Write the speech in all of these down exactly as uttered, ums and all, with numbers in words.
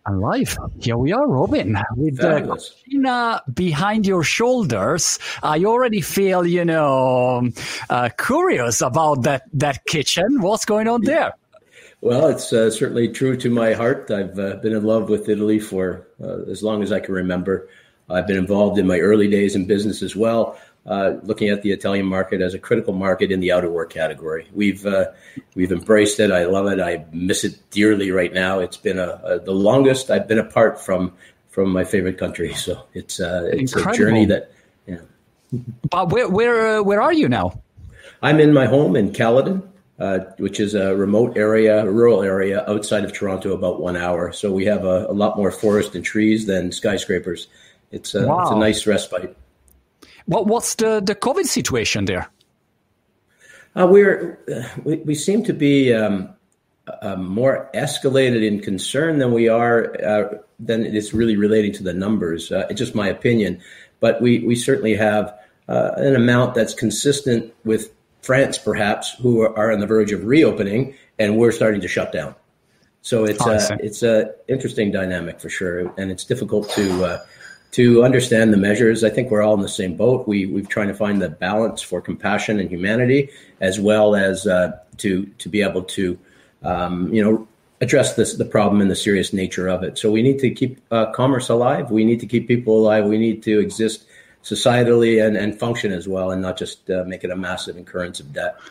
Alive. Here we are, Robin, with the cucina behind your shoulders. I already feel, you know, uh, curious about that, that kitchen. What's going on there? Well, it's uh, certainly true to my heart. I've uh, been in love with Italy for uh, as long as I can remember. I've been involved in my early days in business as well, uh, looking at the Italian market as a critical market in the outerwear category. We've uh, we've embraced it. I love it. I miss it dearly right now. It's been a, a the longest I've been apart from from my favorite country. So it's uh, it's Incredible. a journey that. Yeah. But where where uh, where are you now? I'm in my home in Caledon. Uh, which is a remote area, a rural area outside of Toronto, about one hour. So we have a, a lot more forest and trees than skyscrapers. It's a, wow. it's a nice respite. What, what's the, the COVID situation there? Uh, we're we, we seem to be um, uh, more escalated in concern than we are uh, than it is really relating to the numbers. Uh, it's just my opinion, but we we certainly have uh, an amount that's consistent with France, perhaps, who are, are on the verge of reopening, and we're starting to shut down. So it's a, it's a interesting dynamic for sure, and it's difficult to uh, to understand the measures. I think we're all in the same boat. We we've trying to find the balance for compassion and humanity, as well as uh, to to be able to um, you know address this the problem and the serious nature of it. So we need to keep uh, commerce alive. We need to keep people alive. We need to exist societally and, and function as well, and not just uh, make it a massive incurrence of debt.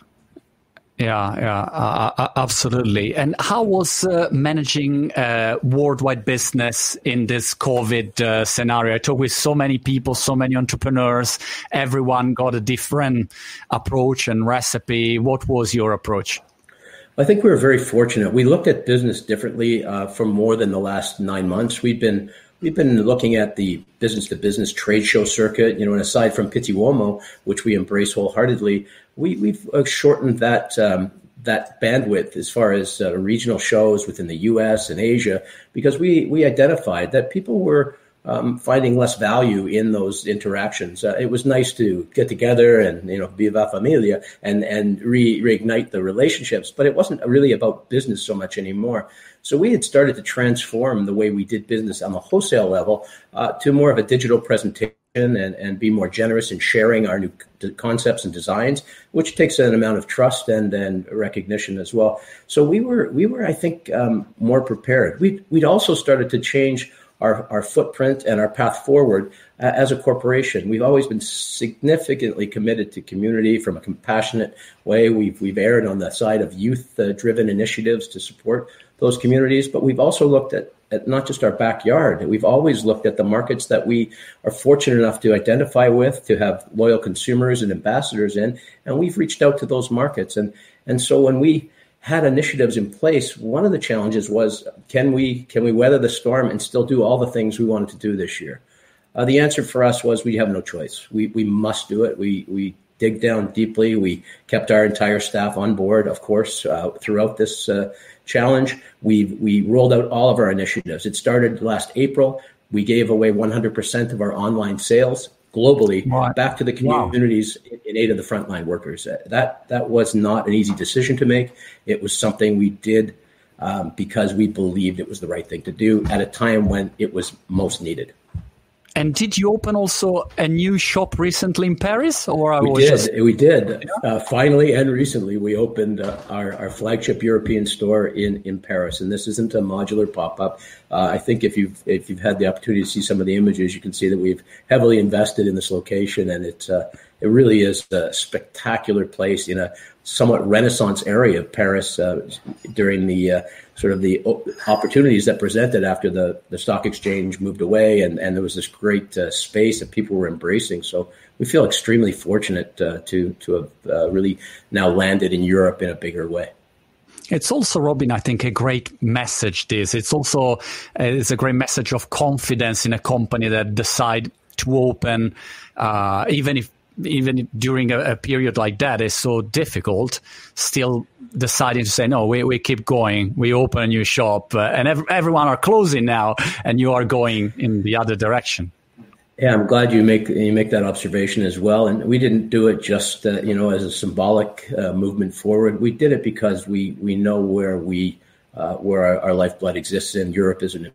Yeah, yeah, uh, absolutely. And how was uh, managing uh, worldwide business in this COVID uh, scenario? I talked with so many people, so many entrepreneurs. Everyone got a different approach and recipe. What was your approach? I think we were very fortunate. We looked at business differently uh, for more than the last nine months. We've been We've been looking at the business-to-business trade show circuit, you know, and aside from Pitti Uomo, which we embrace wholeheartedly, we, we've shortened that um, that bandwidth as far as uh, regional shows within the U S and Asia, because we we identified that people were um, finding less value in those interactions. Uh, it was nice to get together and, you know, viva familia and and re- reignite the relationships, but it wasn't really about business so much anymore. So we had started to transform the way we did business on the wholesale level uh, to more of a digital presentation and, and be more generous in sharing our new concepts and designs, which takes an amount of trust and, and recognition as well. So we were, we were, I think, um, more prepared. We'd, we'd also started to change our, our footprint and our path forward uh, as a corporation. We've always been significantly committed to community from a compassionate way. We've, we've erred on the side of youth-driven uh, initiatives to support those communities, but we've also looked at, at not just our backyard. We've always looked at the markets that we are fortunate enough to identify with, to have loyal consumers and ambassadors in, and we've reached out to those markets. And and so when we had initiatives in place, one of the challenges was, can we can we weather the storm and still do all the things we wanted to do this year? Uh, the answer for us was we have no choice. We we must do it. We we dig down deeply. We kept our entire staff on board, of course, uh, throughout this uh, challenge. We we rolled out all of our initiatives. It started last April. We gave away one hundred percent of our online sales globally wow. back to the communities wow. in aid of the frontline workers. That that was not an easy decision to make. It was something we did um, because we believed it was the right thing to do at a time when it was most needed. And did you open also a new shop recently in Paris? Or we did. Just... We did. Yeah. Uh, finally and recently, we opened uh, our, our flagship European store in, in Paris. And this isn't a modular pop-up. Uh, I think if you've if you've had the opportunity to see some of the images, you can see that we've heavily invested in this location, and it's uh, it really is a spectacular place in a somewhat Renaissance area of Paris uh, during the uh, sort of the opportunities that presented after the, the stock exchange moved away, and, and there was this great uh, space that people were embracing. So we feel extremely fortunate uh, to to have uh, really now landed in Europe in a bigger way. It's also, Robin, I think, a great message, this. It's also uh, it's a great message of confidence in a company that decide to open, uh, even if even during a, a period like that is so difficult, still deciding to say, no, we, we keep going. We open a new shop uh, and ev- everyone are closing now and you are going in the other direction. Yeah, I'm glad you make you make that observation as well. And we didn't do it just uh, you know as a symbolic uh, movement forward. We did it because we we know where we uh, where our, our lifeblood exists in. Europe is a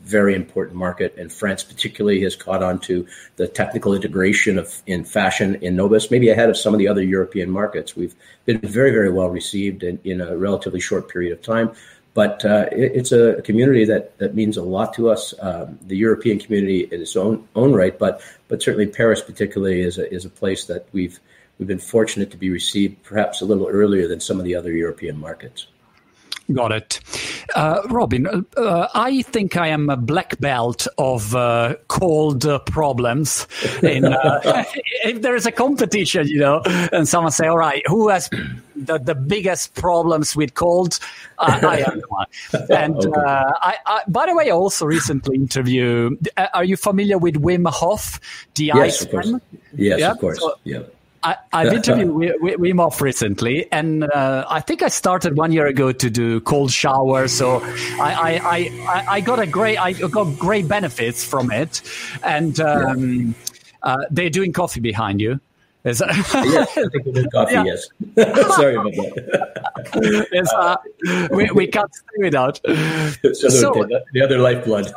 very important market, and France particularly has caught on to the technical integration of in fashion in Nobis, maybe ahead of some of the other European markets. We've been very, very well received in, in a relatively short period of time. But uh, it, it's a community that, that means a lot to us. Um, the European community in its own own right, but but certainly Paris particularly is a, is a place that we've we've been fortunate to be received perhaps a little earlier than some of the other European markets. Got it. Uh, Robin, uh, I think I am a black belt of uh, cold uh, problems. In, uh, if there is a competition, you know, and someone say, all right, who has the, the biggest problems with colds? Uh, I am the one. And Okay. uh, I, I, by the way, I also recently interviewed, uh, are you familiar with Wim Hof, the Yes, of course. Iceman? Yes, Yeah? of course. So- Yeah. I, I've interviewed Wi- Wi- Wim Hof recently, and uh, I think I started one year ago to do cold shower. So I, I, I, I got a great, I got great benefits from it. And um, uh, they're doing coffee behind you. Is that- Yes, I think we did coffee, Yeah. yes. Sorry about that. is, uh, we, we can't stay without. So, So- the, the other lifeblood.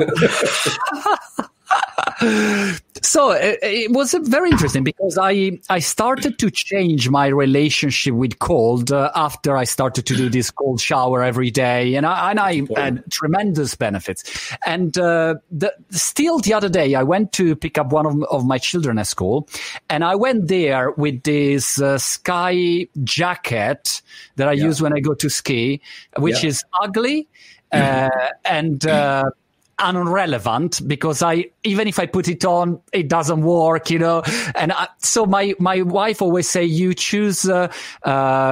So it, it was very interesting because I, I started to change my relationship with cold uh, after I started to do this cold shower every day, and I, and I had tremendous benefits. And uh, the, still the other day, I went to pick up one of, of my children at school, and I went there with this uh, sky jacket that I Yeah. use when I go to ski, which Yeah. is ugly uh, and. Uh, irrelevant because I even if I put it on, it doesn't work, you know. And I, so my my wife always say you choose uh, uh,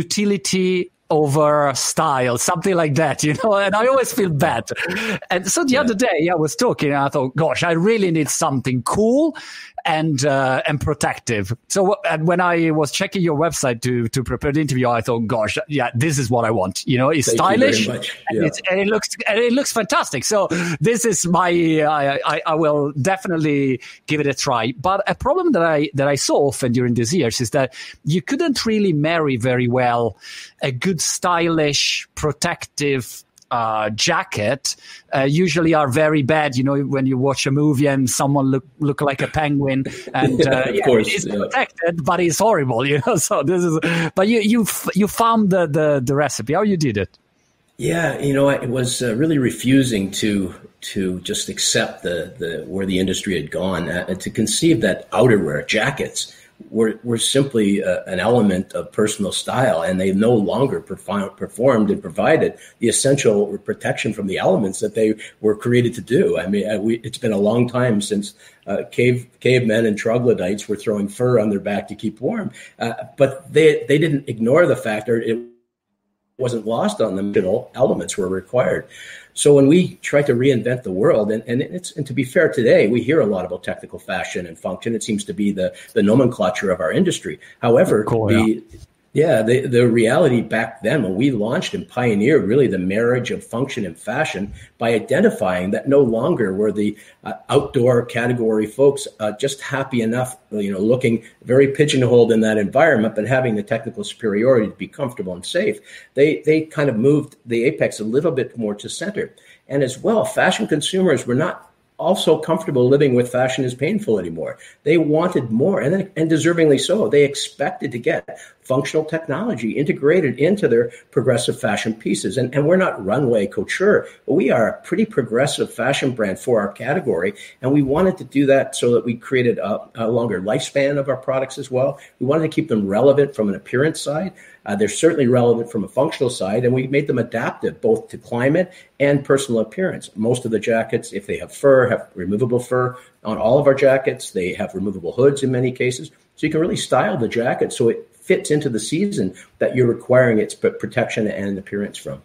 utility over style, something like that, you know. And I always feel bad. And so the Yeah. other day I was talking, and I thought, gosh, I really need something cool and uh, and protective. So and when I was checking your website to to prepare the interview, I thought, gosh, yeah, this is what I want. You know, it's Thank you very stylish much. and, Yeah. it's, and it looks and it looks fantastic. So this is my I, I, I will definitely give it a try. But a problem that I that I saw often during these years is that you couldn't really marry very well a good stylish protective uh, jacket uh, usually are very bad. You know, when you watch a movie and someone look look like a penguin, and uh, Of yeah, course, it's yeah. protected, but it's horrible. You know, so this is. But you you f- you found the, the the recipe. How you did it? Yeah, you know, it was uh, really refusing to to just accept the, the where the industry had gone, uh, to conceive that outerwear, jackets, were were simply uh, an element of personal style, and they no longer perform, performed and provided the essential protection from the elements that they were created to do. I mean, uh, we, it's been a long time since uh, cave cavemen and troglodytes were throwing fur on their back to keep warm, uh, but they they didn't ignore the fact, or it wasn't lost on them, elements were required. So when we try to reinvent the world, and, and it's and to be fair, today we hear a lot about technical fashion and function. It seems to be the, the nomenclature of our industry. However, Cool, the yeah, the, the reality back then when we launched and pioneered really the marriage of function and fashion by identifying that no longer were the uh, outdoor category folks uh, just happy enough, you know, looking very pigeonholed in that environment, but having the technical superiority to be comfortable and safe. They they kind of moved the apex a little bit more to center. And as well, fashion consumers were not also comfortable living with fashion is painful anymore. They wanted more, and, and deservingly so. They expected to get functional technology integrated into their progressive fashion pieces. And, and we're not runway couture, but we are a pretty progressive fashion brand for our category. And we wanted to do that so that we created a, a longer lifespan of our products as well. We wanted to keep them relevant from an appearance side. Uh, they're certainly relevant from a functional side, and we made them adaptive both to climate and personal appearance. Most of the jackets, if they have fur, have removable fur. On all of our jackets, they have removable hoods in many cases. So you can really style the jacket so it fits into the season that you're requiring its protection and appearance from.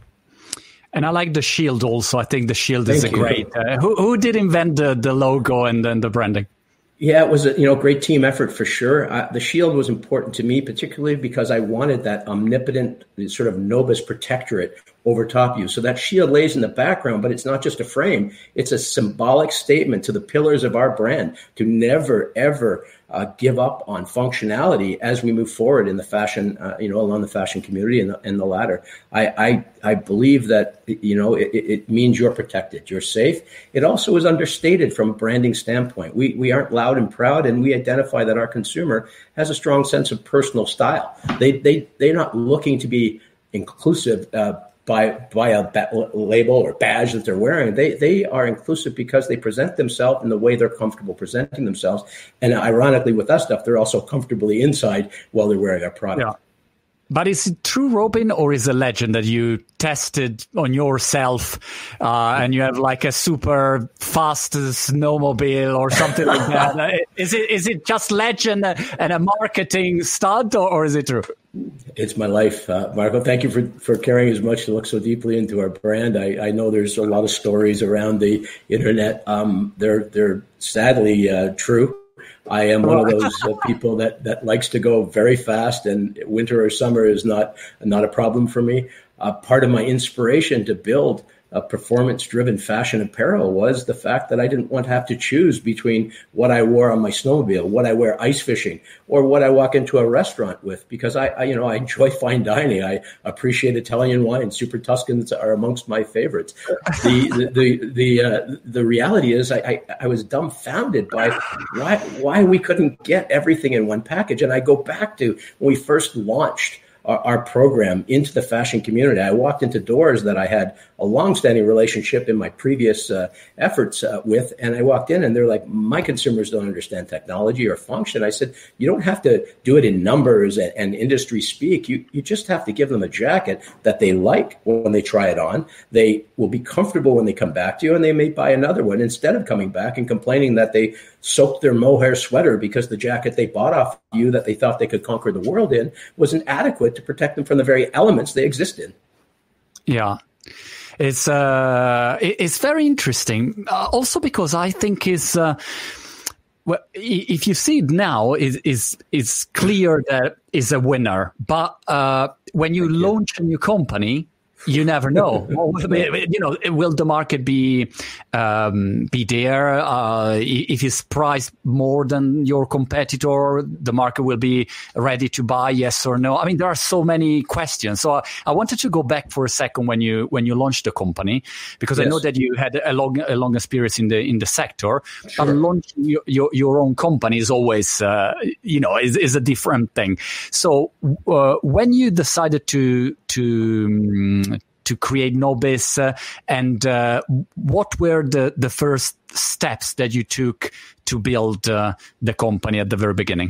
And I like the shield also. I think the shield Thank is a you. great. Uh, who who did invent the, the logo and then the branding? Yeah, it was a you know great team effort for sure. Uh, the shield was important to me, particularly because I wanted that omnipotent sort of Nobis protectorate over top of you. So that shield lays in the background, but it's not just a frame. It's a symbolic statement to the pillars of our brand to never, ever uh, give up on functionality as we move forward in the fashion, uh, you know, along the fashion community and the, and the ladder. I, I, I believe that, you know, it, it means you're protected, you're safe. It also is understated from a branding standpoint. We, we aren't loud and proud, and we identify that our consumer has a strong sense of personal style. They, they, they're not looking to be inclusive uh, by by a ba- label or badge that they're wearing. They they are inclusive because they present themselves in the way they're comfortable presenting themselves. And ironically, with that stuff, they're also comfortably inside while they're wearing our product. Yeah. But is it true, Robin, or is it a legend that you tested on yourself uh, and you have like a super fast snowmobile or something like that? Is it is it just legend and a marketing stunt, or, or is it true? It's my life, uh, Marco. Thank you for, for caring as much to look so deeply into our brand. I, I know there's a lot of stories around the internet. Um, they're they're sadly uh, true. I am one of those uh, people that, that likes to go very fast, and winter or summer is not not a problem for me. Uh, part of my inspiration to build a performance-driven fashion apparel was the fact that I didn't want to have to choose between what I wore on my snowmobile, what I wear ice fishing, or what I walk into a restaurant with, because I, I you know, I enjoy fine dining. I appreciate Italian wine. Super Tuscans are amongst my favorites. The the the the, uh, the reality is, I, I I was dumbfounded by why why we couldn't get everything in one package. And I go back to when we first launched Our, our program into the fashion community. I walked into doors that I had a longstanding relationship in my previous uh, efforts uh, with, and I walked in and they're like, my consumers don't understand technology or function. I said, you don't have to do it in numbers and, and industry speak. You you just have to give them a jacket that they like when they try it on. They will be comfortable when they come back to you, and they may buy another one instead of coming back and complaining that they soaked their mohair sweater because the jacket they bought off you that they thought they could conquer the world in was inadequate to protect them from the very elements they exist in. Yeah. It's uh, it's very interesting. Uh, also because I think is uh, well, if you see it now, is is it's clear that it's a winner. But uh, when you Thank launch you. a new company, you never know. You know, will the market be um, be there? Uh, if it's priced more than your competitor, the market will be ready to buy, yes or no. I mean, there are so many questions. So I, I wanted to go back for a second when you when you launched the company, because yes. I know that you had a long a long experience in the in the sector. Sure. But launching your, your your own company is always uh, you know is is a different thing. So uh, when you decided to to um, to create Nobis, uh, and uh, what were the, the first steps that you took to build uh, the company at the very beginning?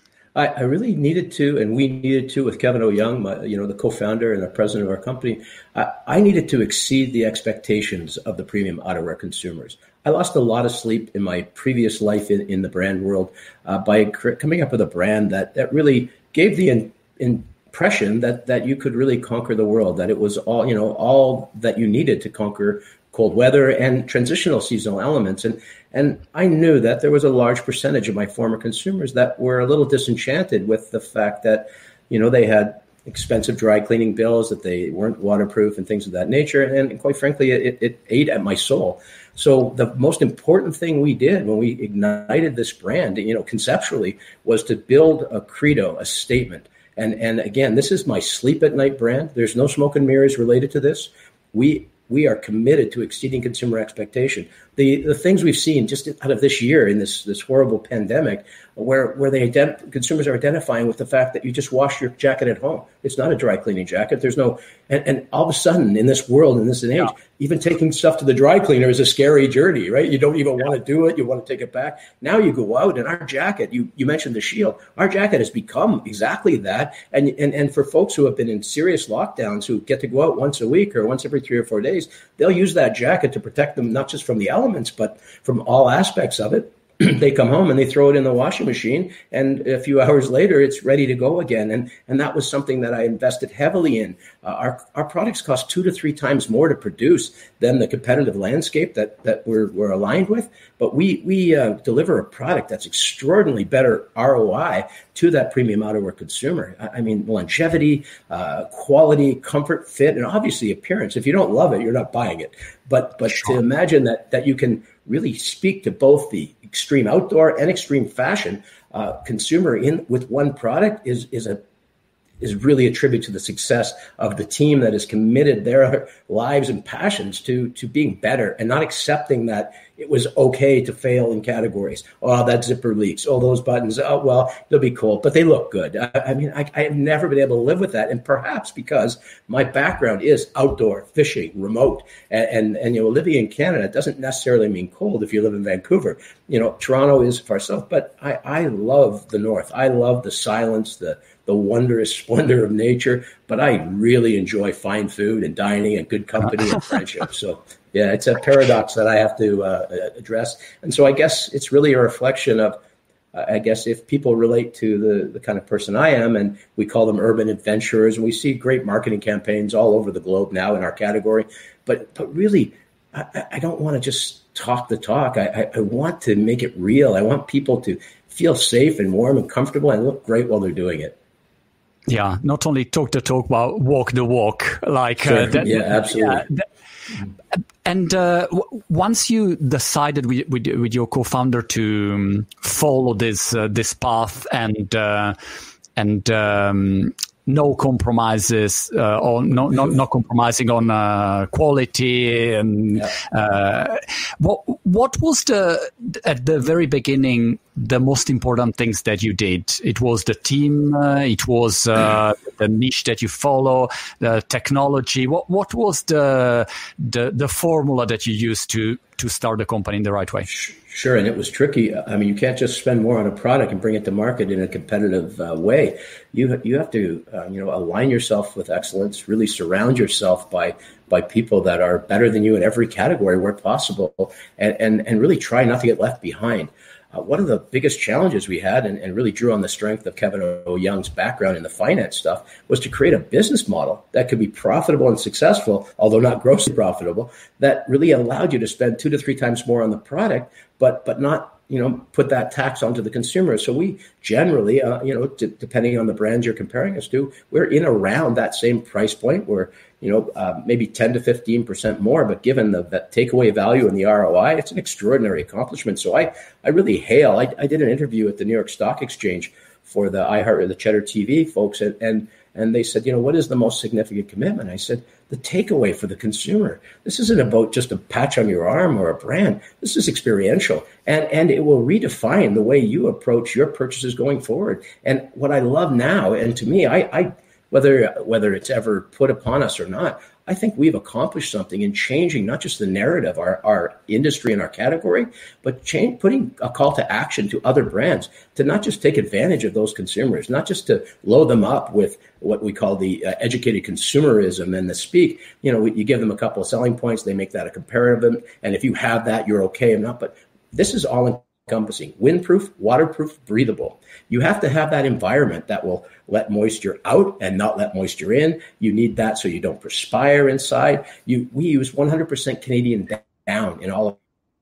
I, I really needed to, and we needed to, with Kevin O'Young, my, you know, the co-founder and the president of our company, I, I needed to exceed the expectations of the premium outerwear consumers. I lost a lot of sleep in my previous life in, in the brand world uh, by cr- coming up with a brand that, that really gave the in, in impression that that you could really conquer the world, that it was all, you know, all that you needed to conquer cold weather and transitional seasonal elements. And and I knew that there was a large percentage of my former consumers that were a little disenchanted with the fact that, you know, they had expensive dry cleaning bills, that they weren't waterproof and things of that nature. And quite frankly, it, it ate at my soul. So the most important thing we did when we ignited this brand, you know, conceptually, was to build a credo, a statement. And and again, this is my sleep at night brand. There's no smoke and mirrors related to this. We we are committed to exceeding consumer expectation. The the things we've seen just out of this year in this this horrible pandemic, where where they ident- consumers are identifying with the fact that you just wash your jacket at home. It's not a dry cleaning jacket. There's no, and, and all of a sudden in this world, in this age, yeah. even taking stuff to the dry cleaner is a scary journey, right? You don't even yeah. want to do it. You want to take it back. Now you go out and our jacket, you, you mentioned the shield. Our jacket has become exactly that. And, and, and for folks who have been in serious lockdowns, who get to go out once a week or once every three or four days, they'll use that jacket to protect them, not just from the elements, but from all aspects of it. they come home and they throw it in the washing machine, and a few hours later, it's ready to go again. And and that was something that I invested heavily in. Uh, our our products cost two to three times more to produce than the competitive landscape that that we're we're aligned with. But we we uh, deliver a product that's extraordinarily better R O I to that premium outerwear consumer. I, I mean, longevity, uh, quality, comfort, fit, and obviously appearance. If you don't love it, you're not buying it. But but sure. to imagine that that you can really speak to both the extreme outdoor and extreme fashion uh, consumer in with one product is is a is really a tribute to the success of the team that has committed their lives and passions to to being better and not accepting that it was okay to fail in categories. Oh, that zipper leaks. Oh, those buttons. Oh, well, they'll be cold, but they look good. I, I mean, I, I have never been able to live with that, and perhaps because my background is outdoor, fishing, remote, and and, and you know, living in Canada doesn't necessarily mean cold if you live in Vancouver. You know, Toronto is far south, but I, I love the north. I love the silence, the the wondrous splendor of nature, but I really enjoy fine food and dining and good company and friendship. So, yeah, it's a paradox that I have to uh, address. And so I guess it's really a reflection of, uh, I guess, if people relate to the, the kind of person I am, and we call them urban adventurers, and we see great marketing campaigns all over the globe now in our category. But but really, I, I don't want to just talk the talk. I, I, I want to make it real. I want people to feel safe and warm and comfortable and look great while they're doing it. Yeah, not only talk the talk, but walk the walk. Like sure. uh, that, yeah, absolutely. Yeah, that, and uh, w- once you decided with, with, with your co-founder to um, follow this uh, this path and uh, and um, no compromises uh, on no not not compromising on uh, quality and yeah. uh, what what was the at the very beginning the most important things that you did? It was the team, uh, it was uh, the niche that you follow, the technology. What what was the the the formula that you used to to start the company in the right way? Sure, and it was tricky. I mean, you can't just spend more on a product and bring it to market in a competitive uh, way. You you have to uh, you know align yourself with excellence. Really surround yourself by by people that are better than you in every category where possible, and and, and really try not to get left behind. Uh, one of the biggest challenges we had, and, and really drew on the strength of Kevin O'Young's background in the finance stuff, was to create a business model that could be profitable and successful, although not grossly profitable, that really allowed you to spend two to three times more on the product, but but not you know put that tax onto the consumer. So we generally, uh, you know, d- depending on the brands you're comparing us to, we're in around that same price point. We're you know, uh, maybe ten to fifteen percent more, but given the, the takeaway value and the R O I, it's an extraordinary accomplishment. So I, I really hail, I, I did an interview at the New York Stock Exchange for the iHeart or the Cheddar T V folks, and, and, and they said, you know, what is the most significant commitment? I said, the takeaway for the consumer. This isn't about just a patch on your arm or a brand. This is experiential, and, and it will redefine the way you approach your purchases going forward. And what I love now, and to me, I, I Whether whether it's ever put upon us or not, I think we've accomplished something in changing not just the narrative, our, our industry and our category, but change, putting a call to action to other brands to not just take advantage of those consumers, not just to load them up with what we call the uh, educated consumerism and the speak. You know, you give them a couple of selling points, they make that a comparative, and if you have that, you're okay or not. But this is all encompassing, windproof, waterproof, breathable. You have to have that environment that will let moisture out and not let moisture in. You need that so you don't perspire inside. You, we use one hundred percent Canadian down in all of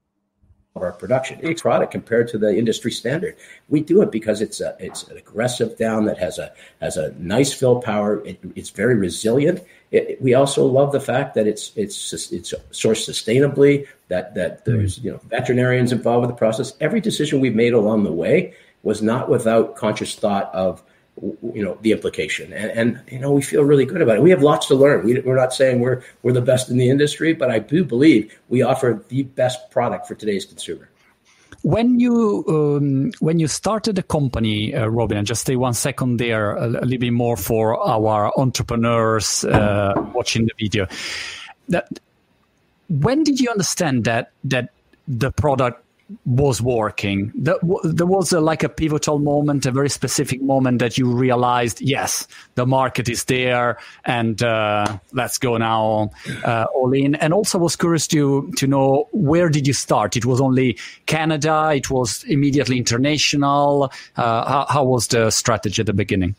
our production. It's product compared to the industry standard. We do it because it's a, it's an aggressive down that has a has a nice fill power. It, it's very resilient. It, we also love the fact that it's it's it's sourced sustainably. That that there's you know veterinarians involved with the process. Every decision we've made along the way was not without conscious thought of you know the implication, and, and you know we feel really good about it. We have lots to learn. We, we're not saying we're we're the best in the industry, but I do believe we offer the best product for today's consumer. When you um, when you started the company, uh, Robin, and just stay one second there, a, a little bit more for our entrepreneurs uh, watching the video. That when did you understand that that the product was working? There, there was a, like a pivotal moment, a very specific moment that you realized, yes, the market is there, and uh, let's go now uh, all in. And also, I was curious to to know, where did you start? It was only Canada. It was immediately international. Uh, how, how was the strategy at the beginning?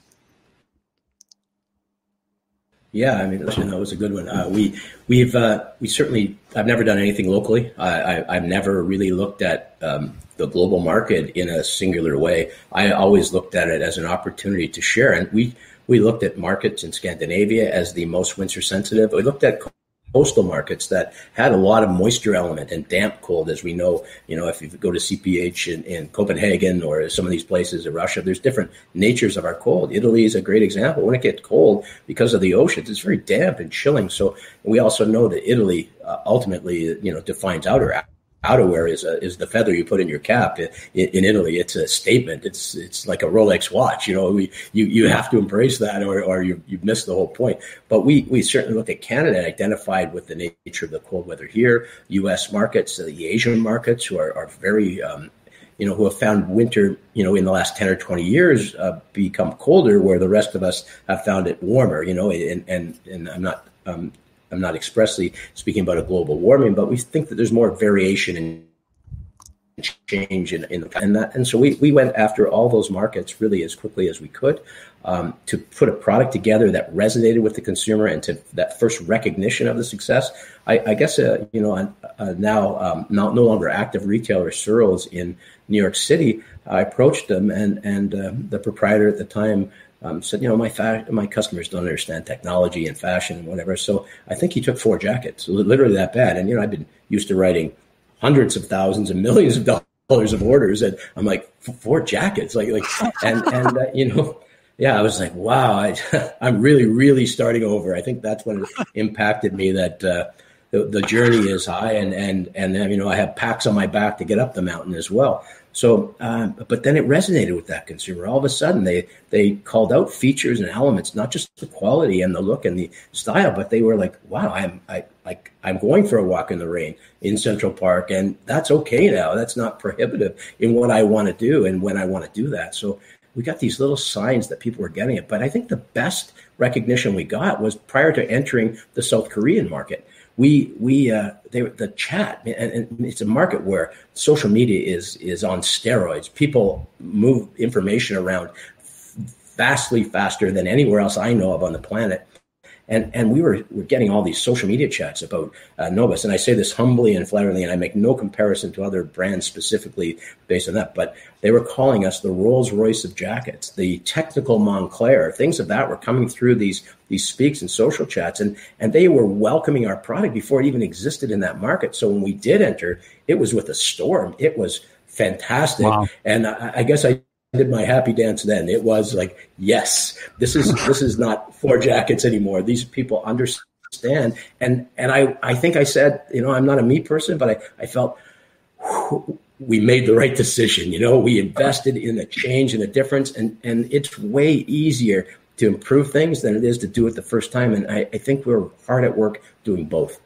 Yeah, I mean, listen, that was a good one. Uh, we we've uh, we certainly. I've never done anything locally. I, I, I've never really looked at um, the global market in a singular way. I always looked at it as an opportunity to share. And we we looked at markets in Scandinavia as the most winter sensitive. We looked at coastal markets that had a lot of moisture element and damp cold, as we know. You know, if you go to C P H in, in Copenhagen or some of these places in Russia, there's different natures of our cold. Italy is a great example. When it gets cold because of the oceans, it's very damp and chilling. So we also know that Italy uh, ultimately, you know, defines outer outerwear is a, is the feather you put in your cap. In, in Italy, it's a statement. It's it's like a Rolex watch. You know, we you, you have to embrace that, or or you you've missed the whole point. But we we certainly looked at Canada and identified with the nature of the cold weather here. U S markets, the Asian markets, who are are very um, you know, who have found winter, you know, in the last ten or twenty years uh, become colder, where the rest of us have found it warmer. You know, and and and I'm not. Um, I'm not expressly speaking about a global warming, but we think that there's more variation and change in, in the, and that, and so we, we went after all those markets really as quickly as we could um, to put a product together that resonated with the consumer, and to that first recognition of the success. I, I guess uh, you know uh, now um, not, no longer active retailer Searles in New York City. I approached them, and and uh, the proprietor at the time. Um, said, you know, my fa- my customers don't understand technology and fashion and whatever. So I think he took four jackets, literally that bad. And, you know, I've been used to writing hundreds of thousands and millions of dollars of orders. And I'm like, four jackets, like, like, and, and, uh, you know, yeah, I was like, wow, I, I'm really, really starting over. I think that's when it impacted me, that, uh, the, the journey is high, and, and, and then, you know, I have packs on my back to get up the mountain as well. So, um, but then it resonated with that consumer. All of a sudden, they they called out features and elements, not just the quality and the look and the style, but they were like, "Wow, I'm I like I'm going for a walk in the rain in Central Park, and that's okay now. That's not prohibitive in what I want to do and when I want to do that." So we got these little signs that people were getting it. But I think the best recognition we got was prior to entering the South Korean market. We we uh, they the chat, and, and it's a market where social media is is on steroids. People move information around vastly faster than anywhere else I know of on the planet. And and we were we're getting all these social media chats about uh, Novus, and I say this humbly and flatteringly, and I make no comparison to other brands specifically based on that, but they were calling us the Rolls Royce of jackets, the technical Montclair, things of that were coming through these these speaks and social chats, and and they were welcoming our product before it even existed in that market. So when we did enter, it was with a storm. It was fantastic, wow. And I, I guess I. did my happy dance then. It was like, yes, this is this is not four jackets anymore. These people understand. And and I, I think I said, you know, I'm not a me person, but I, I felt whew, we made the right decision. You know, we invested in a change and a difference, and, and it's way easier to improve things than it is to do it the first time. And I, I think we're hard at work doing both.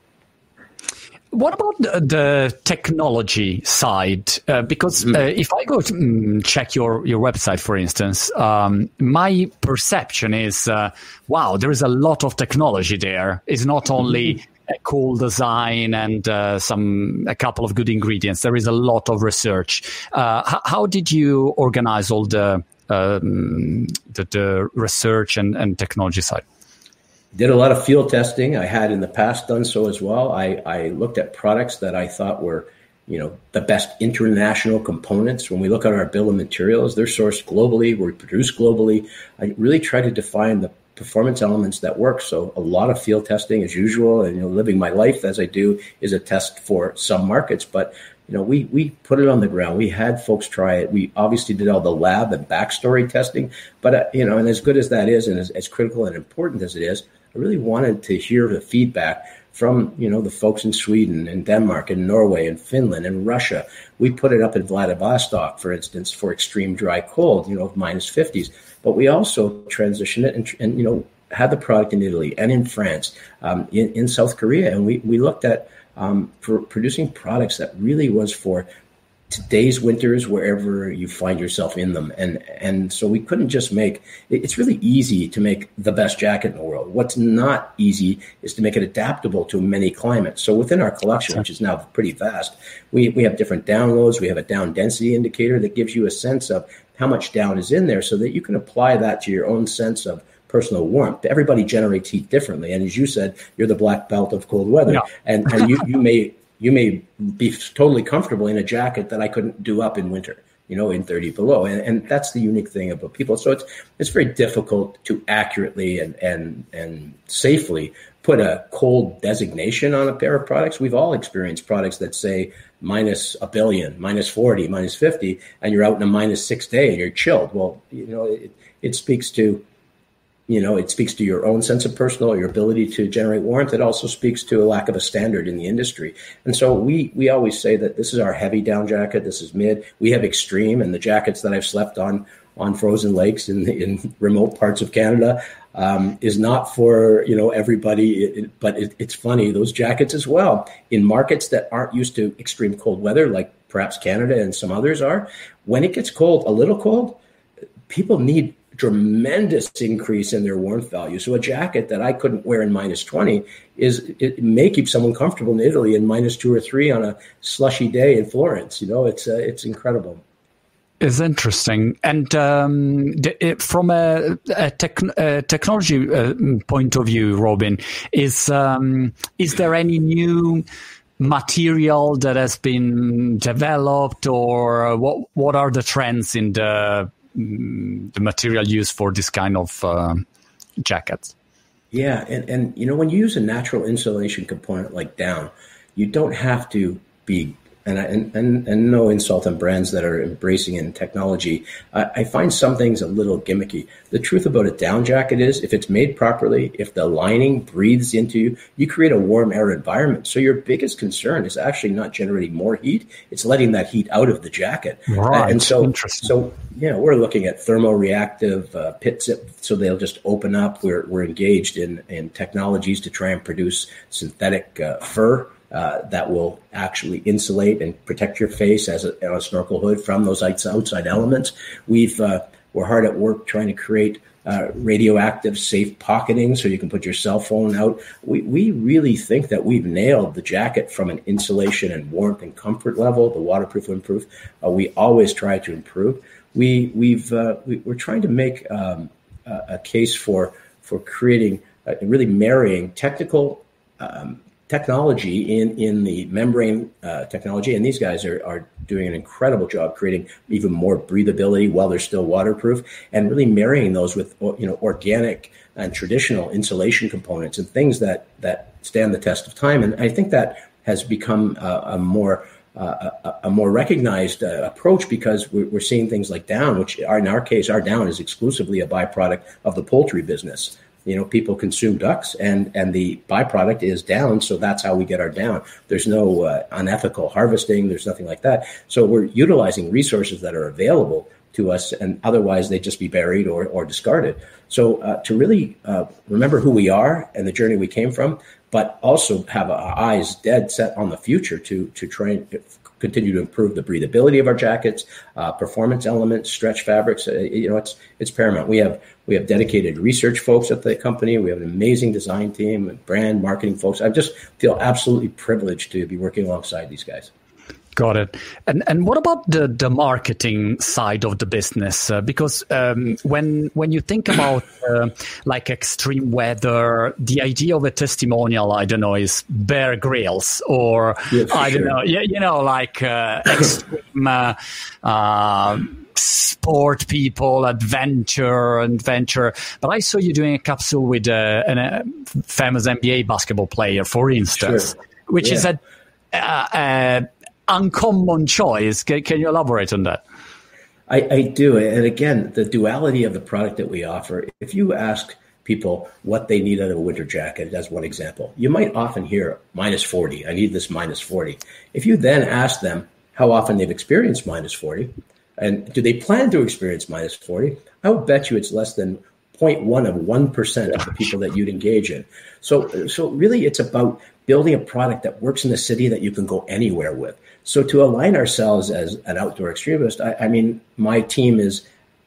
What about the, the technology side? Uh, because mm. uh, if I go to mm, check your, your website, for instance, um, my perception is, uh, wow, there is a lot of technology there. It's not only a cool design and uh, some a couple of good ingredients. There is a lot of research. Uh, how, how did you organize all the um, the, the research and, and technology side? Did a lot of field testing. I had in the past done so as well. I, I looked at products that I thought were, you know, the best international components. When we look at our bill of materials, they're sourced globally, we're produced globally. I really try to define the performance elements that work. So a lot of field testing as usual, and, you know, living my life as I do is a test for some markets. But, you know, we, we put it on the ground. We had folks try it. We obviously did all the lab and backstory testing, but, uh, you know, and as good as that is, and as, as critical and important as it is, I really wanted to hear the feedback from, you know, the folks in Sweden and Denmark and Norway and Finland and Russia. We put it up in Vladivostok, for instance, for extreme dry cold, you know, minus fifties. But we also transitioned it and, and you know, had the product in Italy and in France, um, in, in South Korea. And we, we looked at um, for producing products that really was for today's winters wherever you find yourself in them. And and so we couldn't just make, it's really easy to make the best jacket in the world. What's not easy is to make it adaptable to many climates. So within our collection, which is now pretty vast, we, we have different down loads. We have a down density indicator that gives you a sense of how much down is in there so that you can apply that to your own sense of personal warmth. Everybody generates heat differently. And as you said, you're the black belt of cold weather. Yeah. And, and you, you may you may be totally comfortable in a jacket that I couldn't do up in winter, you know, in thirty below. And, and that's the unique thing about people. So it's it's very difficult to accurately and, and, and safely put a cold designation on a pair of products. We've all experienced products that say minus a billion, minus forty, minus fifty, and you're out in a minus six day and you're chilled. Well, you know, it, it speaks to You know, it speaks to your own sense of personal, your ability to generate warmth. It also speaks to a lack of a standard in the industry. And so we we always say that this is our heavy down jacket. This is mid. We have extreme, and the jackets that I've slept on on frozen lakes in in remote parts of Canada um, is not for, you know, everybody. It, it, but it, it's funny, those jackets as well, in markets that aren't used to extreme cold weather, like perhaps Canada and some others are, when it gets cold, a little cold, people need tremendous increase in their warmth value. So a jacket that I couldn't wear in minus twenty is it may keep someone comfortable in Italy in minus two or three on a slushy day in Florence. You know, it's uh, it's incredible. It's interesting. And um, it, from a, a, tech, a technology uh, point of view, Robin, is um, is there any new material that has been developed, or what what are the trends in the the material used for this kind of uh, jackets? Yeah, and, and you know, when you use a natural insulation component like down, you don't have to be, and I, and, and, and no insult on brands that are embracing in technology. I, I find some things a little gimmicky. The truth about a down jacket is, if it's made properly, if the lining breathes into you, you create a warm air environment. So your biggest concern is actually not generating more heat; it's letting that heat out of the jacket. Right. And so, so yeah, we're looking at thermoreactive uh, pit zip, so they'll just open up. We're we're engaged in in technologies to try and produce synthetic uh, fur. Uh, that will actually insulate and protect your face as a, on a snorkel hood from those outside elements. We've uh, we're hard at work trying to create uh, radioactive safe pocketing so you can put your cell phone out. We we really think that we've nailed the jacket from an insulation and warmth and comfort level, the waterproof and proof. Uh, we always try to improve. We we've uh, we, we're trying to make um, a, a case for for creating uh, really marrying technical. Um, technology in, in the membrane uh, technology. And these guys are, are doing an incredible job creating even more breathability while they're still waterproof, and really marrying those with, you know, organic and traditional insulation components and things that, that stand the test of time. And I think that has become a, a more uh, a, a more recognized uh, approach, because we're, we're seeing things like down, which are, in our case, our down is exclusively a byproduct of the poultry business. You know, people consume ducks, and, and the byproduct is down, so that's how we get our down. There's no uh, unethical harvesting. There's nothing like that. So we're utilizing resources that are available to us, and otherwise they'd just be buried or, or discarded. So uh, to really uh, remember who we are and the journey we came from, but also have our eyes dead set on the future to to try and continue to improve the breathability of our jackets, uh, performance elements, stretch fabrics. Uh, you know, it's it's paramount. We have we have dedicated research folks at the company. We have an amazing design team and brand marketing folks. I just feel absolutely privileged to be working alongside these guys. Got it. And and what about the, the marketing side of the business? Uh, because um, when when you think about uh, like extreme weather, the idea of a testimonial, I don't know, is Bear Grylls or yeah, I don't sure. know, you, you know, like uh, extreme uh, uh, sport people, adventure, adventure. But I saw you doing a capsule with uh, an, a famous N B A basketball player, for instance, sure. which yeah. is a uh, uh, uncommon choice. Can, can you elaborate on that? I, I do. And again, the duality of the product that we offer, if you ask people what they need out of a winter jacket, as one example, you might often hear minus forty. I need this minus forty. If you then ask them how often they've experienced minus forty, and do they plan to experience minus forty, I would bet you it's less than zero point one of one percent of the people that you'd engage in. So, so really it's about building a product that works in the city that you can go anywhere with. So to align ourselves as an outdoor extremist, I, I mean, my team is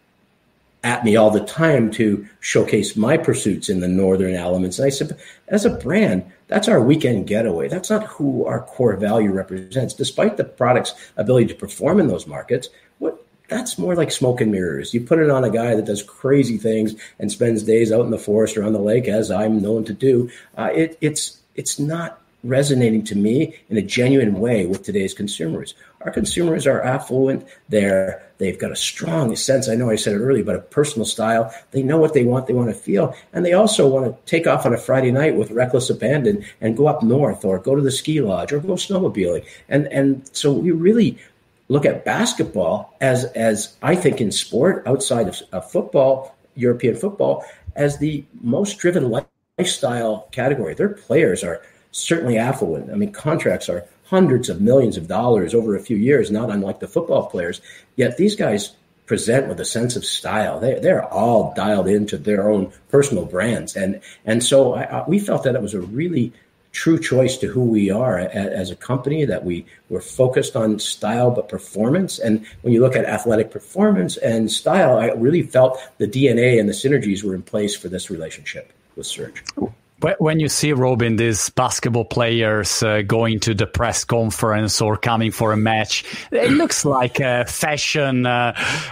at me all the time to showcase my pursuits in the northern elements. And I said, as a brand, that's our weekend getaway. That's not who our core value represents. Despite the product's ability to perform in those markets, what that's more like smoke and mirrors. You put it on a guy that does crazy things and spends days out in the forest or on the lake, as I'm known to do. Uh, it, it's it's not resonating to me in a genuine way with today's consumers. Our consumers are affluent. They're, they've got a strong sense, I know I said it earlier, but a personal style. They know what they want, they want to feel. And they also want to take off on a Friday night with reckless abandon and go up north or go to the ski lodge or go snowmobiling. And, and so we really look at basketball as, as I think in sport outside of, of football, European football, as the most driven lifestyle category. Their players are certainly affluent. I mean, contracts are hundreds of millions of dollars over a few years, not unlike the football players. Yet these guys present with a sense of style. They, they're all dialed into their own personal brands. And and so I, I, we felt that it was a really true choice to who we are a, as a company, that we were focused on style but performance. And when you look at athletic performance and style, I really felt the D N A and the synergies were in place for this relationship with Surge. When you see, Robin, these basketball players uh, going to the press conference or coming for a match, it looks like a fashion, uh,